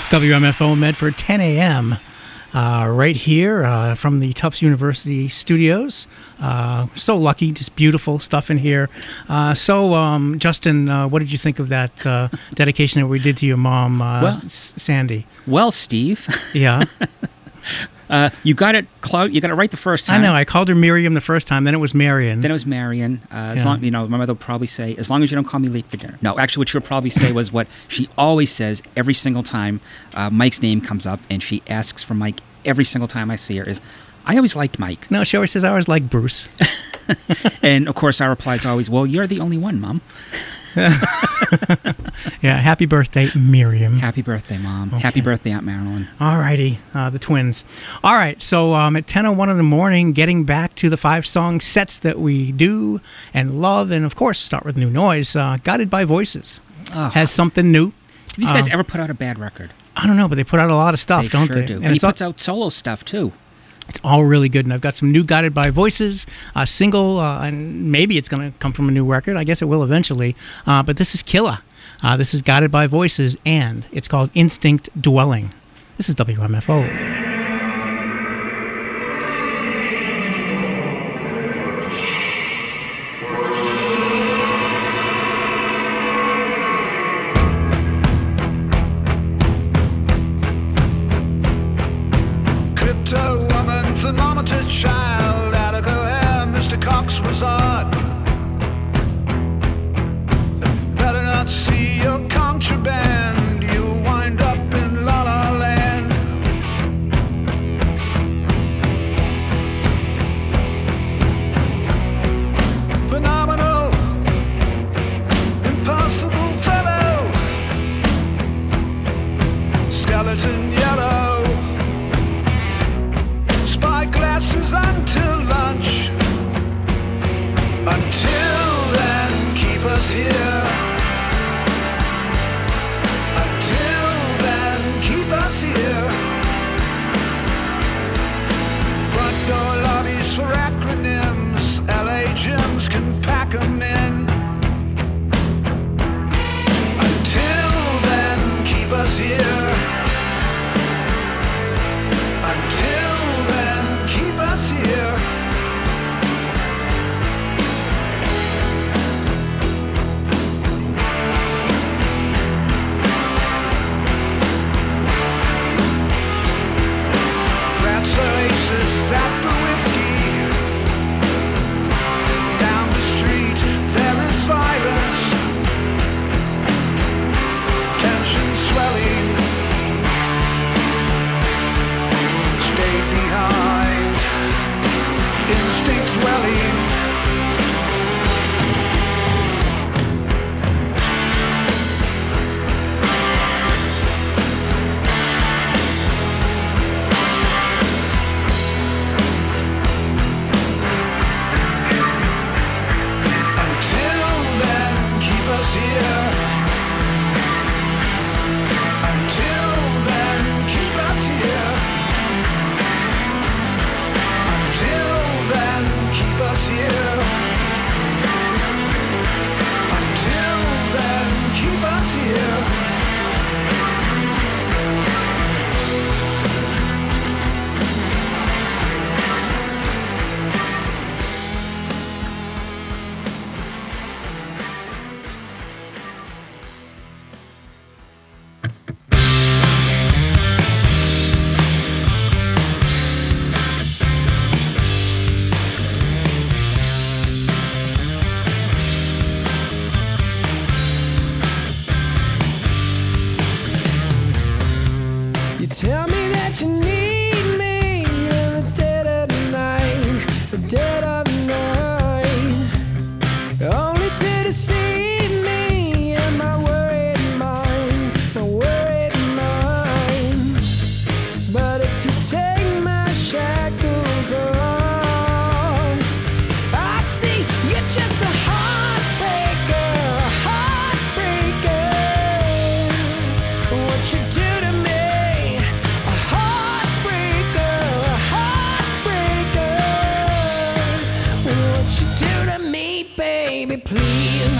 It's WMFO Medford, 10 a.m. Right here from the Tufts University studios. So lucky, just beautiful stuff in here. Justin, what did you think of that dedication that we did to your mom, Sandy? Well, Steve. Yeah. You got it right the first time. I know. I called her Miriam the first time. Then it was Marion. Then it was Marion. As long, my mother will probably say, "As long as you don't call me late for dinner." No, actually, what she would probably say was what she always says every single time Mike's name comes up, and she asks for Mike every single time I see her. Is I always liked Mike. No, she always says I always liked Bruce. And of course, our reply is always, "Well, you're the only one, Mom." Yeah, happy birthday, Miriam. Happy birthday, Mom. Okay. Happy birthday, Aunt Marilyn. All righty, the twins. All right, so at 10:01 in the morning, getting back to the 5-song sets that we do and love, and of course, start with New Noise. Guided by Voices has something new. Do these guys ever put out a bad record? I don't know, but they put out a lot of stuff, don't sure they? do. And And he puts out solo stuff, too. It's all really good, and I've got some new Guided by Voices, a single, and maybe it's going to come from a new record. I guess it will eventually, but this is Killa. This is Guided by Voices, and it's called Instinct Dwelling. This is WMFO. Thermometer child, out of her hair, Mr. Cox was odd. Better not see your contraband, you'll wind up in La La Land. Phenomenal, impossible fellow, skeleton yellow. Glasses until lunch. Until then, keep us here. Until then, keep us here. Front door lobbies for acronyms. LA gyms can pack 'em in. Until then, keep us here. Until then, keep us here. Rats are aces after whiskey. Down the street there is violence. Tension swelling. Stay behind. Instinct dwelling. Until then, keep us here. Until then, keep us here. Until then, keep us here. Until then, keep us here. You tell me that you need me in the dead of night, the dead of night, only to deceive me and my worried mind, my worried mind. But if you take my shackles off, I'd see you're just a heartbreaker, a heartbreaker. What you do to me? Baby, please.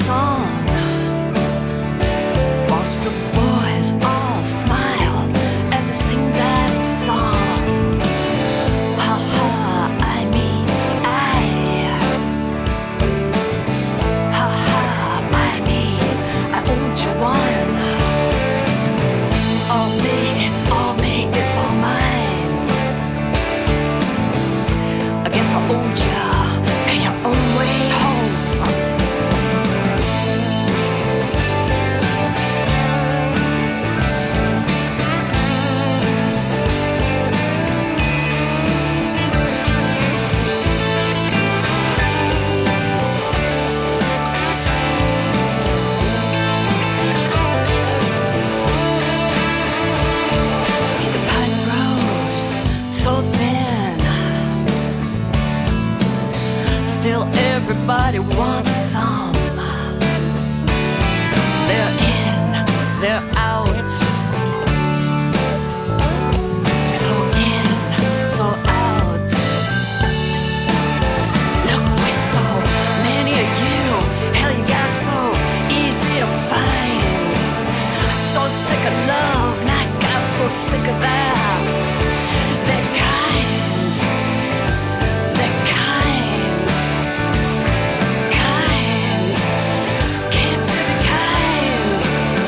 song. Watch the boys all smile as I sing that song. Ha ha, I mean I. Ha ha, I mean I owed you one. It's all me, it's all me, it's all mine. I guess I owed you. Pay your own way home. See the pine grows so thin. Still everybody wants some. They're in, they're out. So in, so out. Look, we're so many of you. Hell, you got so easy to find. So sick of love, and I got so sick of that. They're kind. They're kind. Kind. Can't you be kind?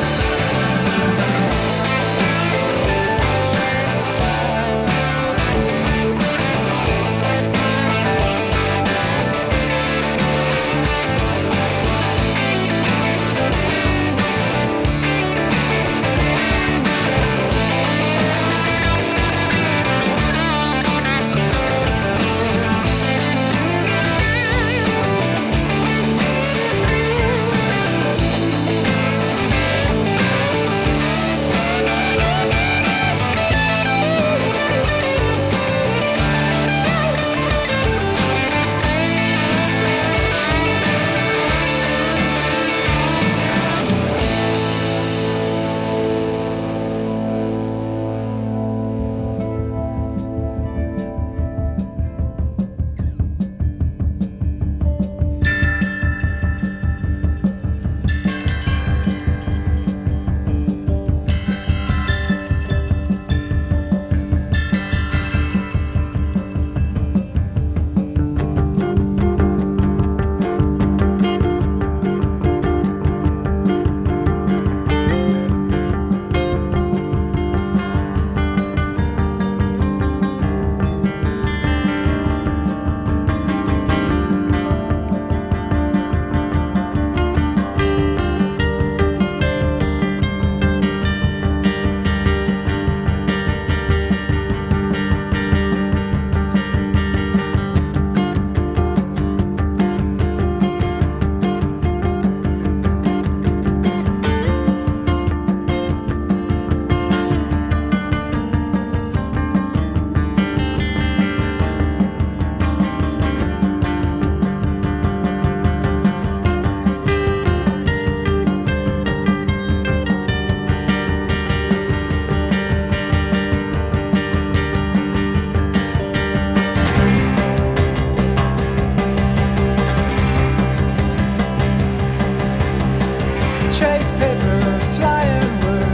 Trace paper, flying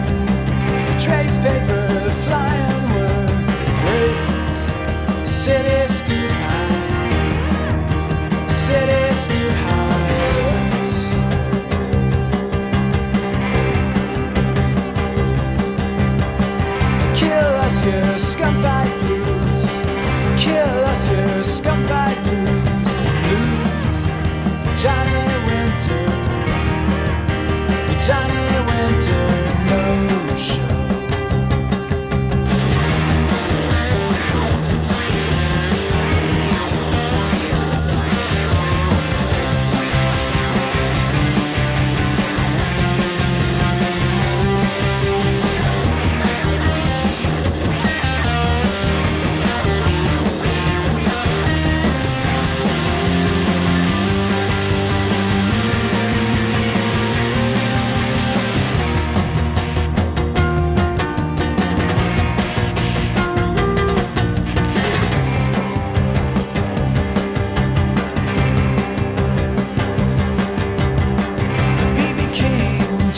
word. Trace paper, flying word. Break, city scoot high. City scoot high. Kill us your scumfied blues. Kill us your scumfied blues. Blues, Johnny Winter. Johnny Winter, no show.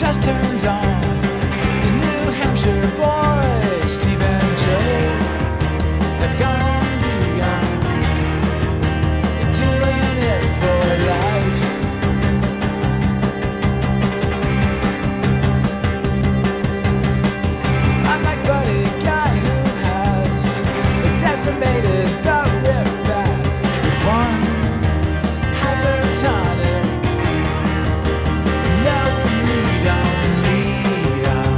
just turns on. The New Hampshire boys, Steve and Joe, have gone beyond. They're doing it for life. I'm like Buddy Guy who has decimated the riff bag with one hypertonic. No, we don't lead on.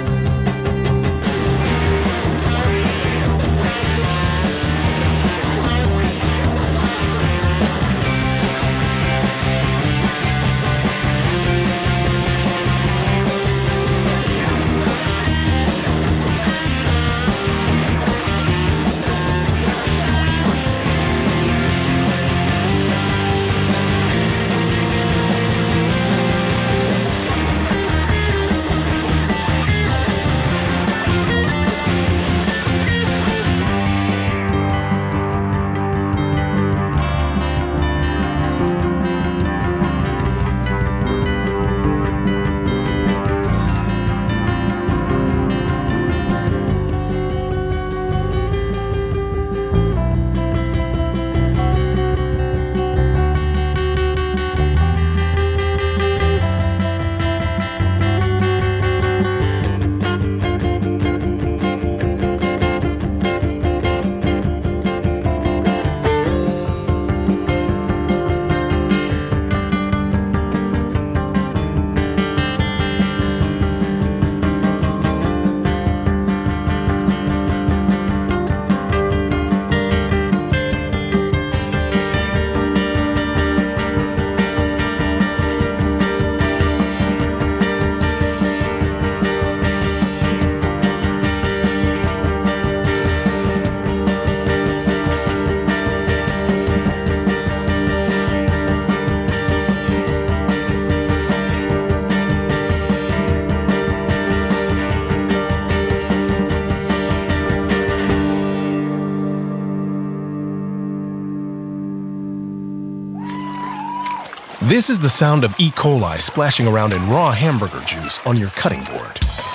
This is the sound of E. coli splashing around in raw hamburger juice on your cutting board.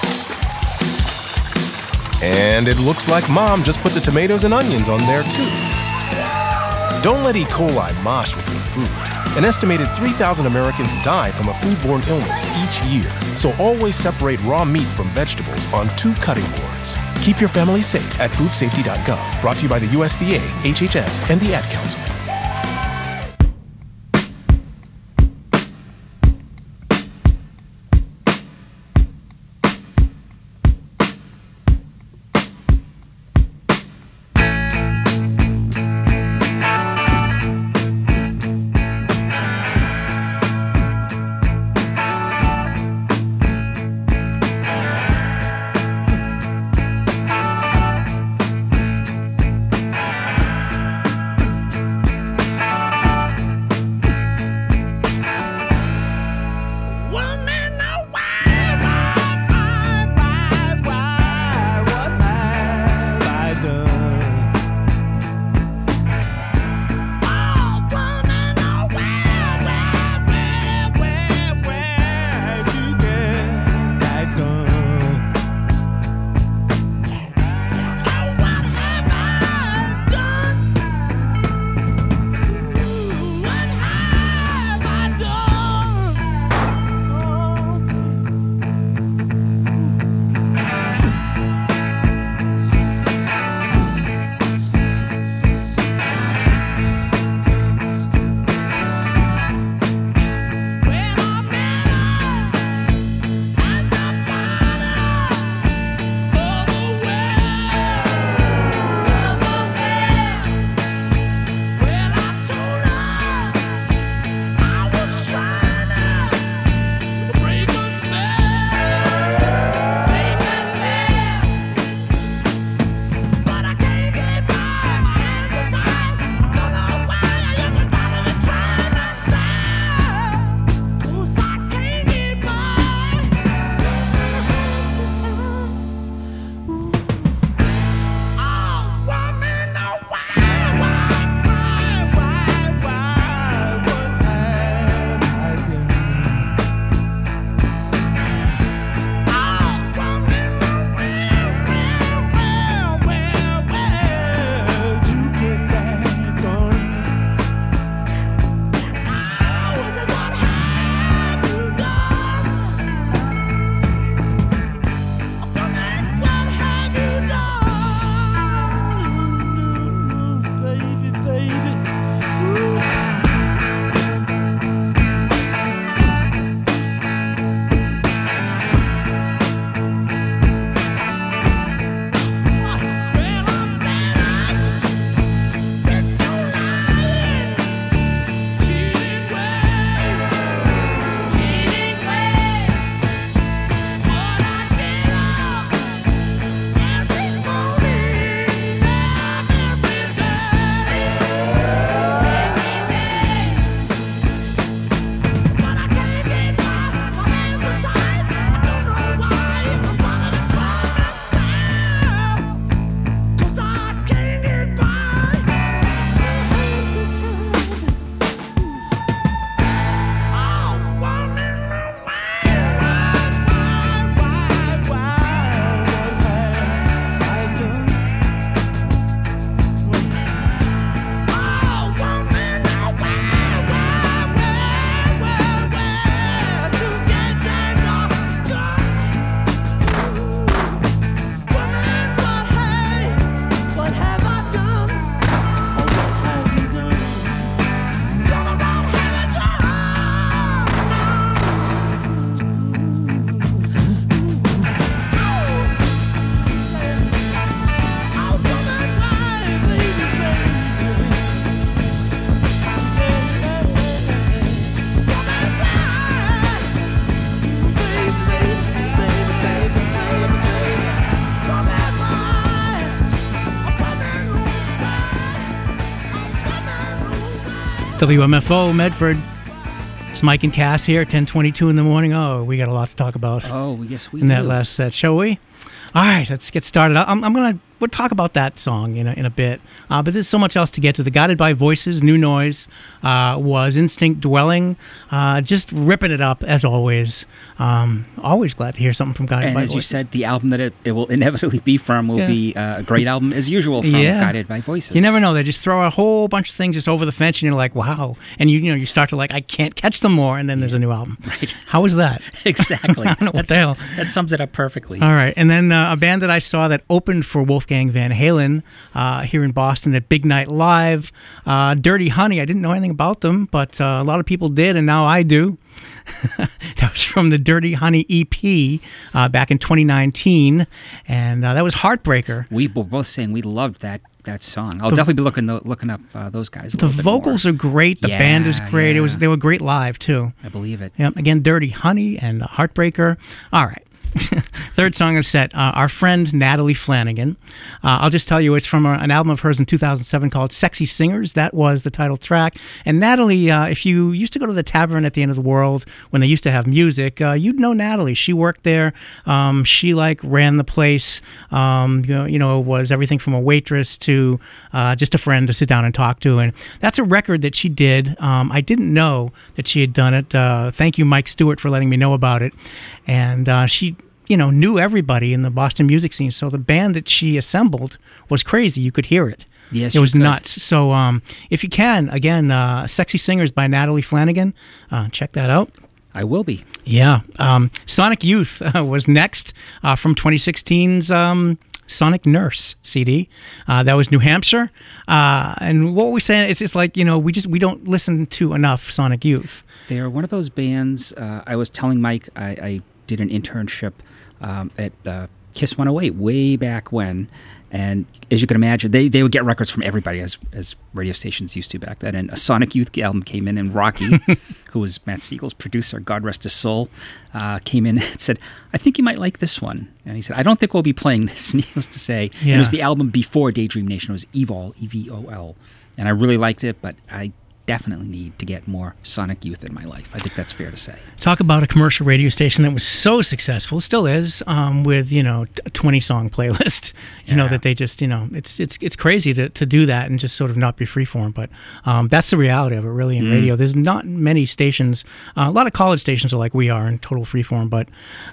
And it looks like Mom just put the tomatoes and onions on there too. Don't let E. coli mosh with your food. An estimated 3,000 Americans die from a foodborne illness each year, so always separate raw meat from vegetables on 2 cutting boards. Keep your family safe at foodsafety.gov. Brought to you by the USDA, HHS, and the Ad Council. WMFO Medford. It's Mike and Cass here, 10:22 in the morning. Oh, we got a lot to talk about Oh, yes, we in that do. last set, shall we? All right, let's get started. We'll talk about that song in a bit, but there's so much else to get to. The Guided by Voices, New Noise, was Instinct Dwelling, just ripping it up as always. Always glad to hear something from Guided And by as Voices. you said, the album that it will inevitably be from will be a great album as usual from Guided by Voices. You never know. They just throw a whole bunch of things just over the fence, and you're like, wow. And you start to I can't catch them more, and then there's a new album. Right. How is that? Exactly. I don't know what the hell. That sums it up perfectly. All right, and then a band that I saw that opened for Wolfgang Van Halen here in Boston at Big Night Live, Dirty Honey. I didn't know anything about them, but a lot of people did, and now I do. That was from the Dirty Honey EP back in 2019, and that was Heartbreaker. We were both saying we loved that song. I'll definitely be looking up those guys. The vocals are great. The band is great. Yeah. They were great live too. I believe it. Yep. Again, Dirty Honey and Heartbreaker. All right. Third song of set, our friend Natalie Flanagan. I'll just tell you, it's from an album of hers in 2007 called Sexy Singers. That was the title track. And Natalie, if you used to go to the Tavern at the End of the World when they used to have music, you'd know Natalie. She worked there. She ran the place. Was everything from a waitress to just a friend to sit down and talk to. And that's a record that she did. I didn't know that she had done it. Thank you, Mike Stewart, for letting me know about it. And she knew everybody in the Boston music scene. So the band that she assembled was crazy. You could hear it. Yes, it was you could. nuts. So if you can, again, Sexy Singers by Natalie Flanagan, check that out. I will be. Yeah. Sonic Youth was next from 2016's Sonic Nurse CD. That was New Hampshire. And what we're saying, it's just we don't listen to enough Sonic Youth. They're one of those bands. I was telling Mike I did an internship at Kiss 108 way back when, and as you can imagine, they would get records from everybody as radio stations used to back then. And a Sonic Youth album came in, and Rocky, who was Matt Siegel's producer, God rest his soul, came in and said, "I think you might like this one." And he said, "I don't think we'll be playing this." Needless to say, It was the album before Daydream Nation. It was Evol, EVOL, and I really liked it, but I definitely need to get more Sonic Youth in my life. I think that's fair to say. Talk about a commercial radio station that was so successful, still is, with a 20-song playlist. That they just it's crazy to do that and just sort of not be freeform. But that's the reality of it, really, in radio. There's not many stations. A lot of college stations are like we are in total freeform. But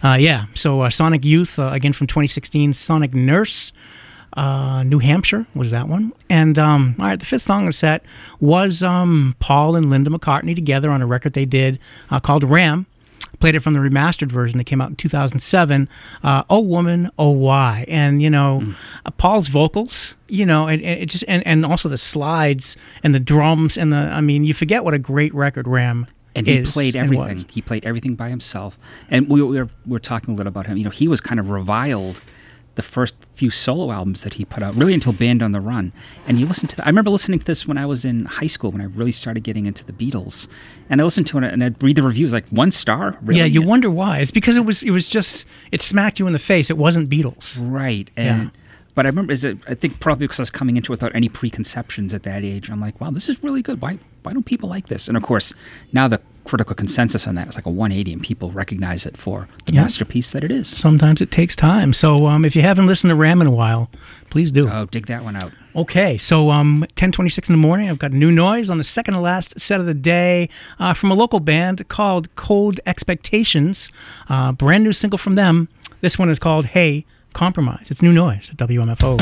so Sonic Youth again from 2016, Sonic Nurse. New Hampshire was that one. And all right, the fifth song on the set was Paul and Linda McCartney together on a record they did called Ram. Played it from the remastered version that came out in 2007. Oh Woman, Oh Why. And Paul's vocals, it just and also the slides and the drums and you forget what a great record Ram And he played everything. He played everything by himself. And we were talking a little about him. He was kind of reviled the first few solo albums that he put out, really until Band on the Run. And you listen to that. I remember listening to this when I was in high school, when I really started getting into the Beatles. And I listened to it, and I'd read the reviews, like, 1 star? Really? Yeah, you wonder why. It's because it was just, it smacked you in the face. It wasn't Beatles. Right. But I remember, I think probably because I was coming into it without any preconceptions at that age, I'm like, wow, this is really good. Why don't people like this? And of course, now the critical consensus on that is like a 180, and people recognize it for the masterpiece that it is. Sometimes it takes time. So if you haven't listened to Ram in a while, please do. Oh, dig that one out. Okay, so 10:26 in the morning, I've got New Noise on the second to last set of the day from a local band called Cold Expectations. Brand new single from them. This one is called Hey, Compromise. It's New Noise at WMFO.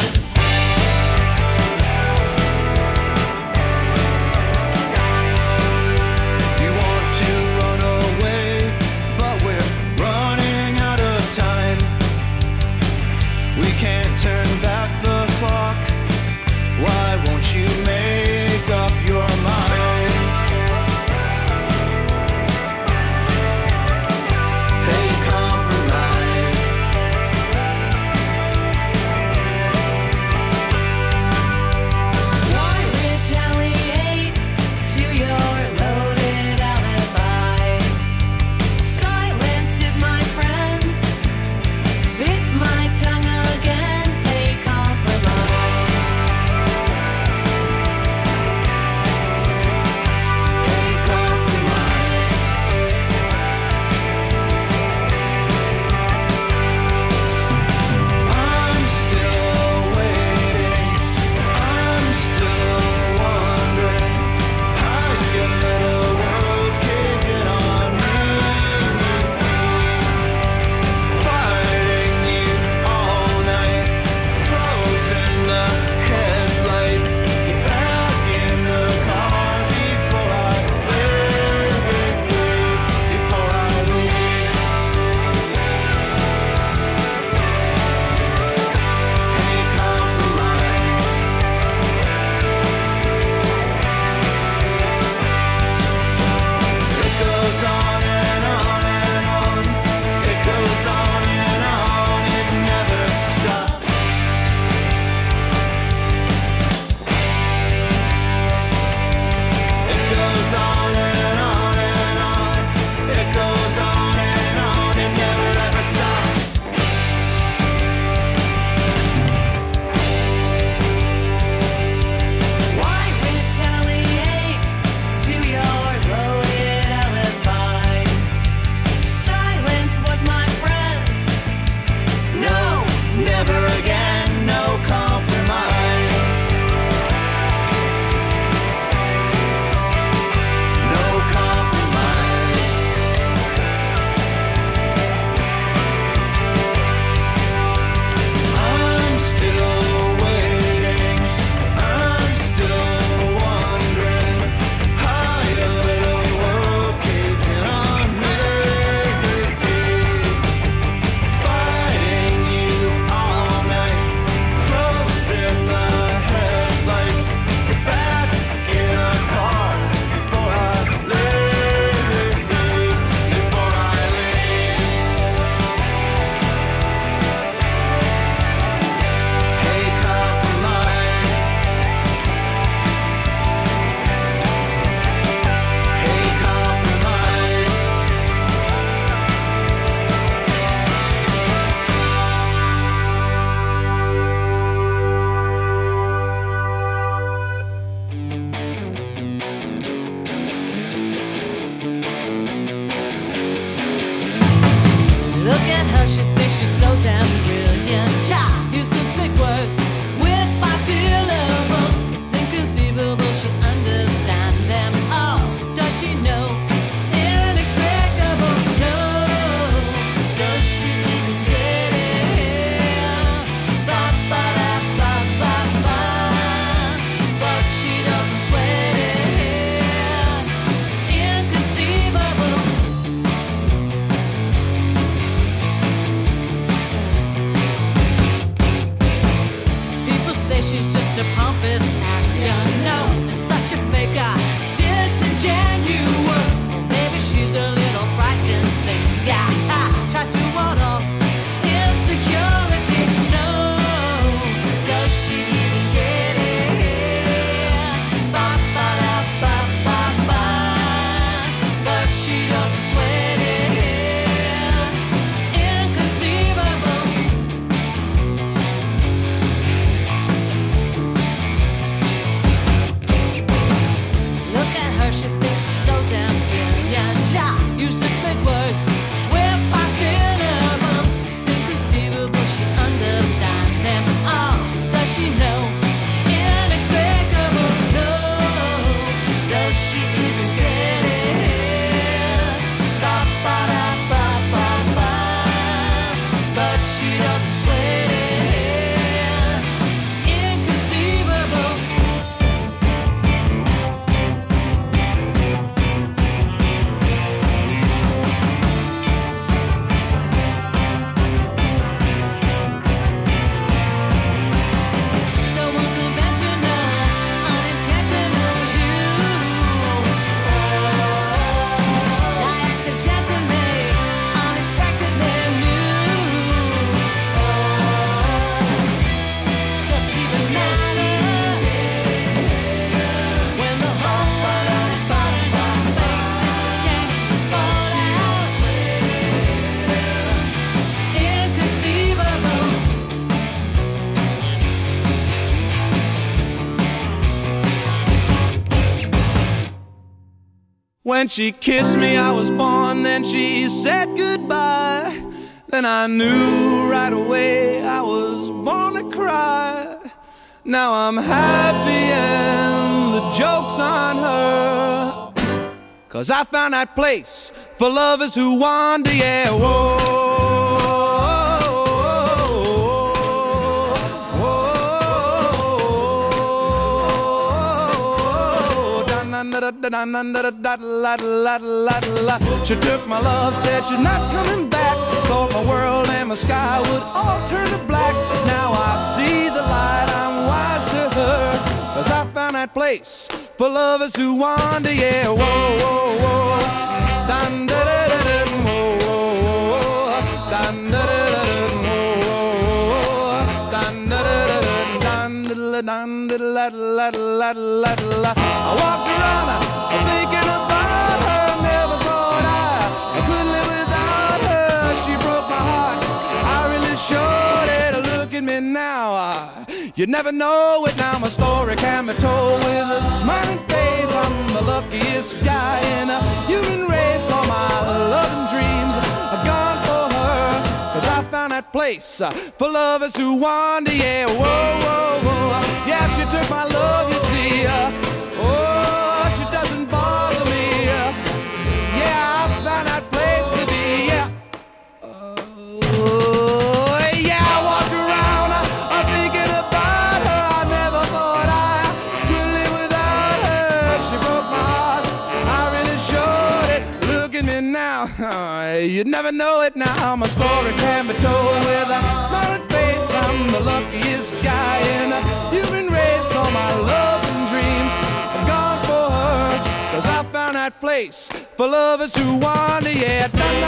Look at her, she thinks she's so damn brilliant. Child uses big words with 5 syllables. It's inconceivable she understand them all. Does she know? Inexplicable, no. Does she even get it? Ba ba da ba ba ba. But she doesn't sweat it. Inconceivable. People say she's just a pompous ass. You know, it's such a faker, disingenuous. Or maybe she's a little frightened thing. Yeah, tries to ward off insecurity. No, does she even get it? Ba ba da ba ba ba. But she doesn't sweat it. Inconceivable. Look at her, she thinks she's so damn brilliant. Child uses big words with 5 syllables. It's inconceivable she understand them all. Does she know? Inexplicable, no. Does she even get it? Ba ba da ba ba ba. But she doesn't sweat it. Inconceivable. So unconventional, unintentional, you. I accidentally, unexpectedly knew. Does it even matter when the whole world is burning by space? Instantaneous fallout. Inconceivable. When she kissed me, I was born. Then she said goodbye. Then I knew right away I was born to cry. Now I'm happy and the joke's on her. 'Cause I found that place for lovers who wander, yeah, whoa. She took my love, said she's not coming back. Thought my world and my sky would all turn to black. Now I see the light, I'm wise to her. 'Cause I found that place for lovers who wander, yeah, whoa, whoa, whoa. Dun, da, da, da, da, whoa, whoa, whoa. Dun, da, da, da, da, whoa, whoa. Dun, da, da, da, da, dun, da, da, dun, da, da, da, da, da, da. I walked around thinking about her. Never thought I could live without her. She broke my heart, I really showed it. Look at me now, you never know it. Now my story can be told with a smiling face. I'm the luckiest guy in a human race. All my love and dreams are gone for her. 'Cause I found that place for lovers who wander, yeah, whoa, whoa, whoa. Yeah, she took my love, you see, oh, she doesn't bother me, yeah, I found that place to be, yeah. Oh, yeah, I walked around, I'm thinking about her. I never thought I could live without her. She broke my heart, I really showed it. Look at me now, you'd never know it now. My story can be told with a smiling face. I'm the luckiest guy in a human race. All my love and dreams are gone for her. 'Cause I found that place for lovers who wander, yeah.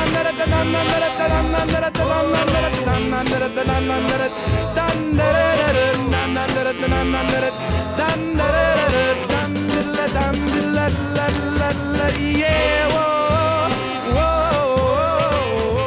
Yeah, whoa, whoa,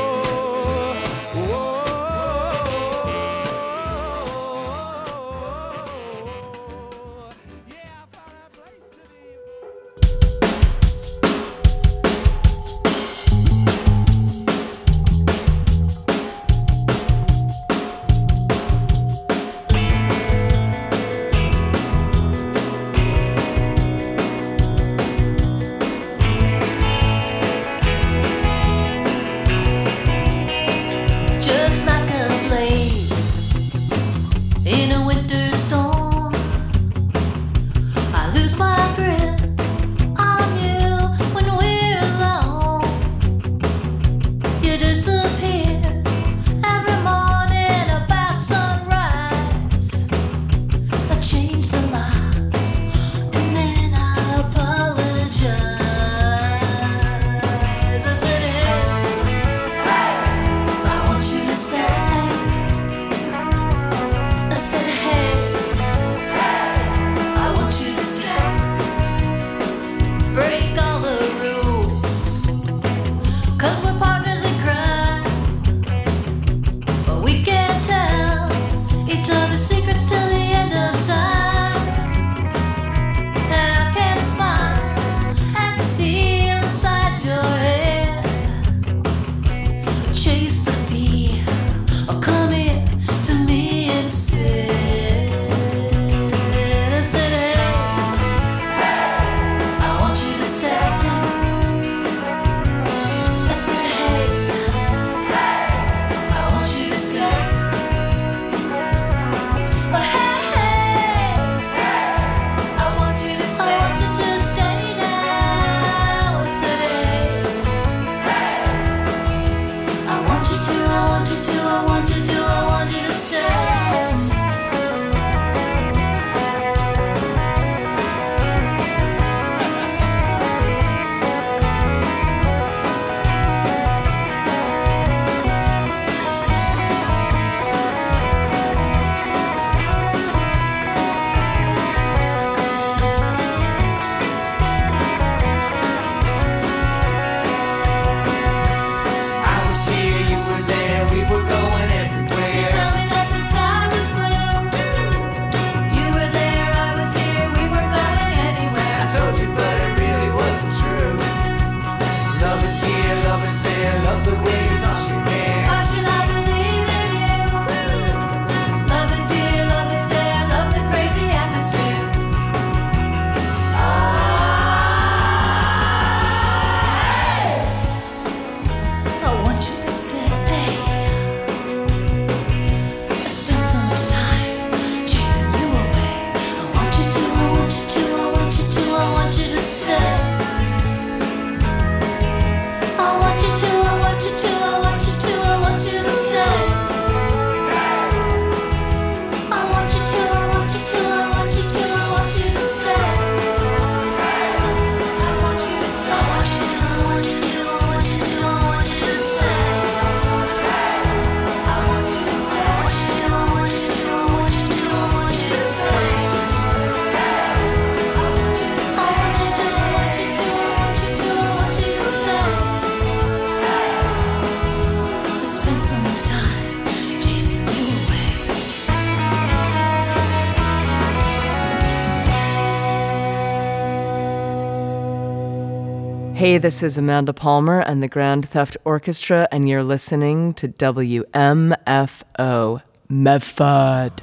Hey, this is Amanda Palmer and the Grand Theft Orchestra, and you're listening to WMFO Medford.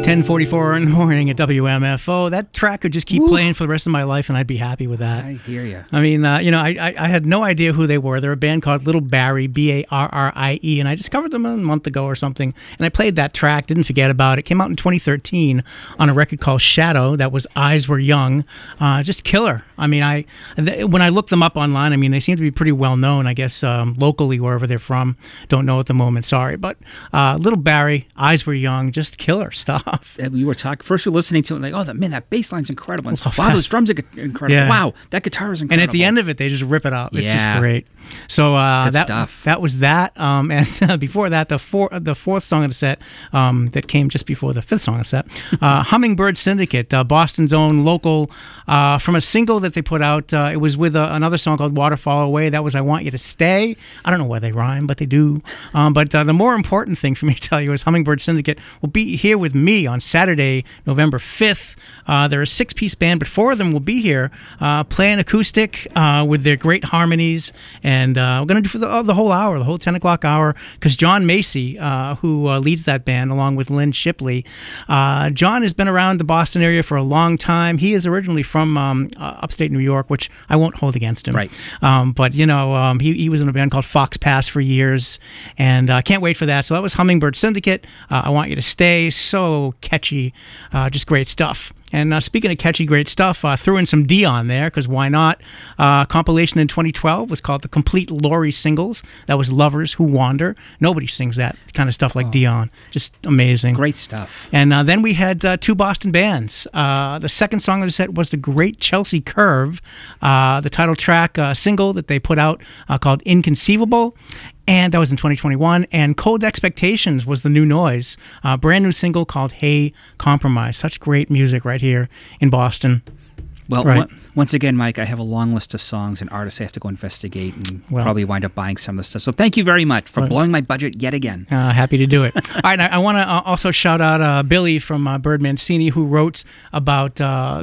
10:44 in the morning at WMFO. That track could just keep playing for the rest of my life, and I'd be happy with that. I hear you. I mean, I had no idea who they were. They're a band called Little Barrie, Barrie, and I discovered them a month ago or something, and I played that track, didn't forget about it. Came out in 2013 on a record called Shadow. That was Eyes Were Young. Just killer. I mean, when I looked them up online, I mean, they seem to be pretty well known, I guess, locally, wherever they're from. Don't know at the moment, sorry. But Little Barrie, Eyes Were Young, just killer stuff. We were talking first. We're listening to it, like, man, that bass line's incredible. And wow, those drums are incredible. Yeah. Wow, that guitar is incredible. And at the end of it, they just rip it up. It's just great. So that was that. And before that, the fourth song of the set that came just before the fifth song of the set, Hummingbird Syndicate, Boston's own local, from a single that they put out. It was with another song called Waterfall Away. That was I Want You to Stay. I don't know why they rhyme, but they do. But the more important thing for me to tell you is Hummingbird Syndicate will be here with me on Saturday, November 5th. They're a six-piece band, but four of them will be here playing acoustic with their great harmonies. And we're going to do for the whole hour, the whole 10 o'clock hour, because John Macy, who leads that band, along with Lynn Shipley, John has been around the Boston area for a long time. He is originally from upstate New York, which I won't hold against him. Right. But, he was in a band called Fox Pass for years, and I can't wait for that. So that was Hummingbird Syndicate. I Want You to Stay. So catchy, just great stuff. And speaking of catchy, great stuff, threw in some Dion there, because why not? Compilation in 2012 was called The Complete Laurie Singles. That was Lovers Who Wander. Nobody sings that kind of stuff like Dion. Just amazing. Great stuff. And then we had two Boston bands. The second song of the set was The Great Chelsea Curve, the title track single that they put out called Inconceivable. And that was in 2021. And Cold Expectations was the new noise. Brand new single called Hey Compromise. Such great music right here in Boston. Well, Right. Once again, Mike, I have a long list of songs and artists I have to go investigate and probably wind up buying some of the stuff. So thank you very much for blowing my budget yet again. Happy to do it. All right, I want to also shout out Billy from Bird Mancini, who wrote about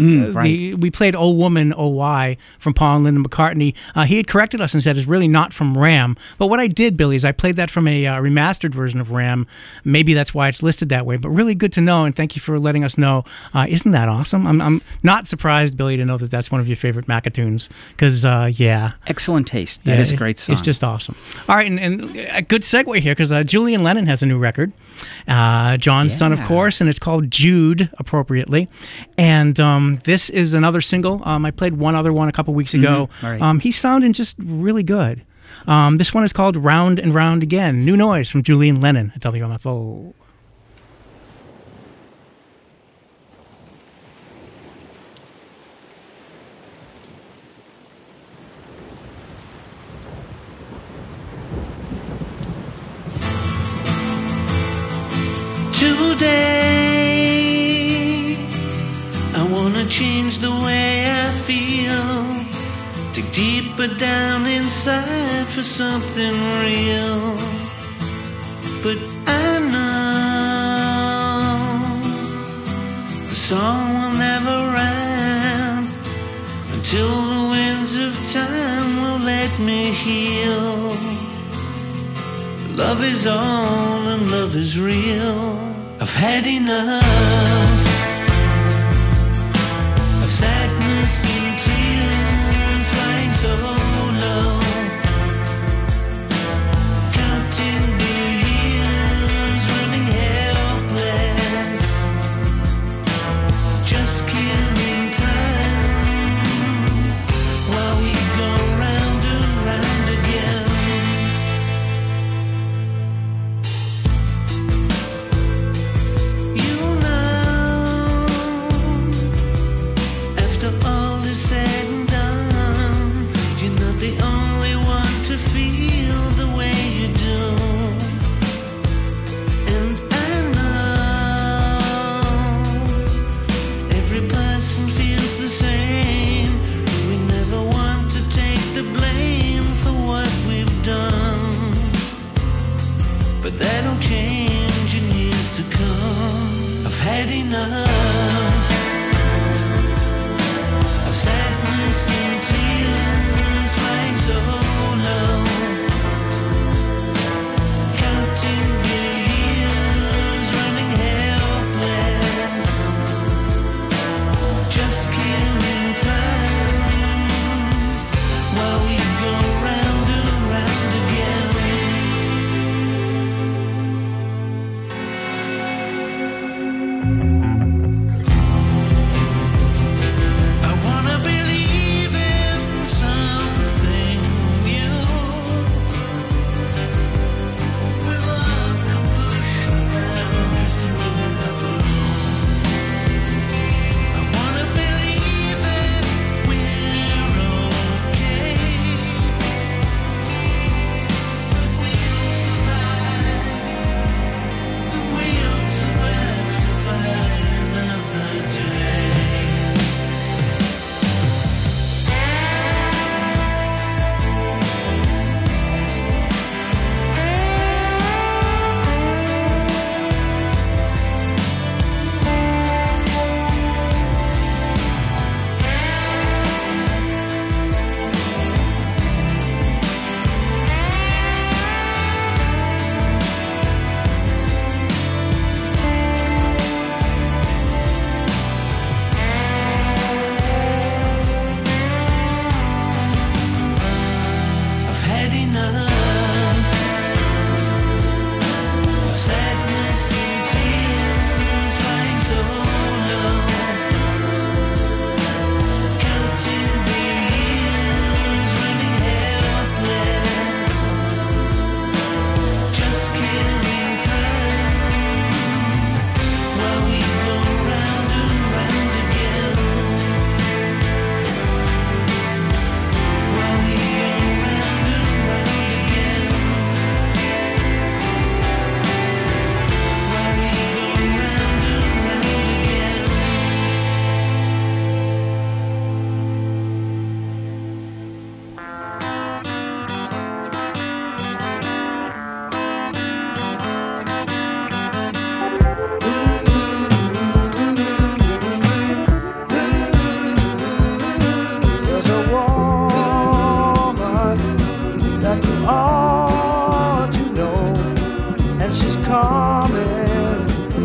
we played "Oh Woman, Oh Why" from Paul and Linda McCartney. He had corrected us and said it's really not from Ram. But what I did, Billy, is I played that from a remastered version of Ram. Maybe that's why it's listed that way. But really good to know, and thank you for letting us know. Isn't that awesome? I'm not surprised, Billy, to know that that's one of your favorite Macatoons, because excellent taste. That is a great song. It's just awesome. All right, and a good segue here, because Julian Lennon has a new record, John's son, of course, and it's called Jude, appropriately. And this is another single. I played one other one a couple weeks ago. Right. He's sounding just really good. This one is called Round and Round Again. New noise from Julian Lennon at WMFO. Today, I wanna change the way I feel. Dig deeper down inside for something real. But I know the song will never rhyme until the winds of time will let me heal. Love is all and love is real. I've had enough of sadness and tears flying so low, counting the years, running helpless, just killing time while we go round and round again. But that'll change in years to come. I've had enough of sadness and tears flying so low, counting the years, running helpless, and she's coming,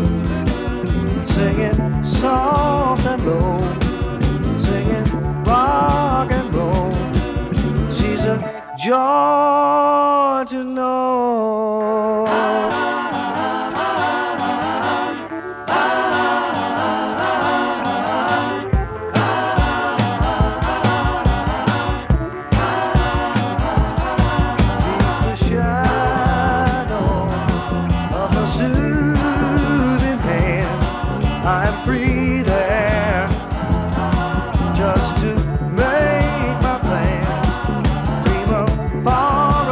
singing soft and low, singing rock and roll. She's a joy to know. I'm free there, just to make my plans, dream of far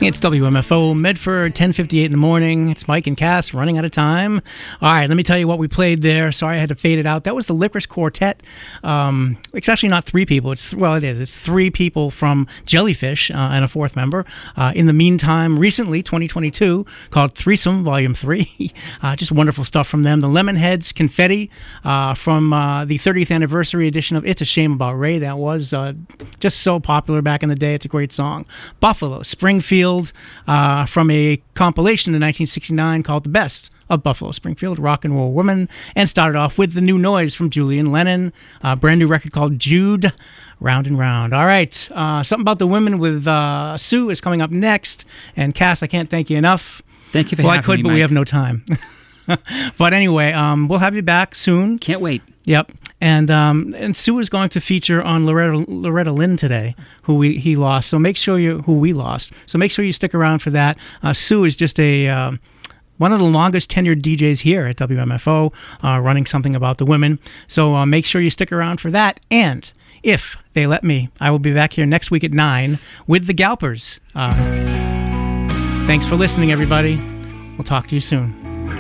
It's WMFO Medford, 10:58 in the morning. It's Mike and Cass running out of time. All right, let me tell you what we played there. Sorry I had to fade it out. That was the Licorice Quartet. It's actually not three people. It is. It's three people from Jellyfish and a fourth member. In the meantime, recently, 2022, called Threesome Volume 3. Just wonderful stuff from them. The Lemonheads, Confetti, from the 30th anniversary edition of It's a Shame About Ray. That was just so popular back in the day. It's a great song. Buffalo, Springfield, from a compilation in 1969 called The Best of Buffalo Springfield, Rock and Roll Woman, and started off with The New Noise from Julian Lennon, a brand new record called Jude, Round and Round. All right, something about the women with Sue is coming up next, and Cass, I can't thank you enough. Thank you for having me, I could, but Mike. we have no time. But anyway, we'll have you back soon. Can't wait. Yep. And Sue is going to feature on Loretta Lynn today, who he lost. So make sure we lost. So make sure you stick around for that. Sue is just one of the longest tenured DJs here at WMFO, running something about the women. So make sure you stick around for that. And if they let me, I will be back here next week at 9 with the Galpers. Thanks for listening, everybody. We'll talk to you soon.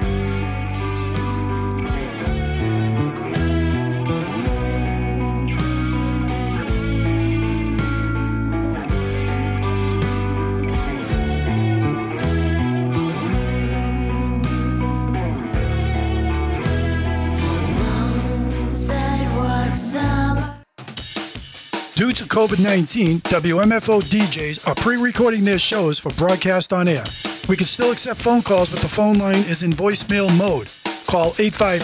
Due to COVID-19, WMFO DJs are pre-recording their shows for broadcast on air. We can still accept phone calls, but the phone line is in voicemail mode. Call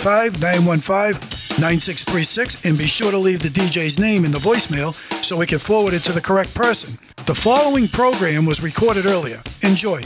855-915-9636 and be sure to leave the DJ's name in the voicemail so we can forward it to the correct person. The following program was recorded earlier. Enjoy.